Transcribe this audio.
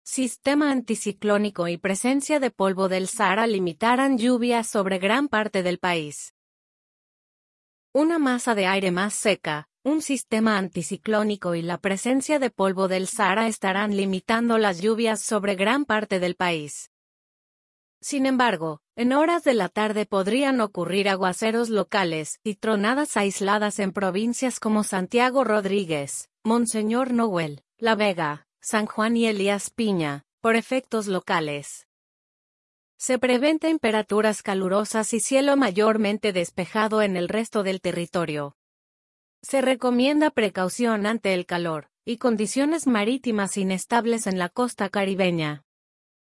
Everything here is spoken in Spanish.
Sistema anticiclónico y presencia de polvo del Sahara limitarán lluvias sobre gran parte del país. Una masa de aire más seca, un sistema anticiclónico y la presencia de polvo del Sahara estarán limitando las lluvias sobre gran parte del país. Sin embargo, en horas de la tarde podrían ocurrir aguaceros locales y tronadas aisladas en provincias como Santiago Rodríguez, Monseñor Noel, La Vega, San Juan y Elías Piña, por efectos locales. Se prevén temperaturas calurosas y cielo mayormente despejado en el resto del territorio. Se recomienda precaución ante el calor y condiciones marítimas inestables en la costa caribeña.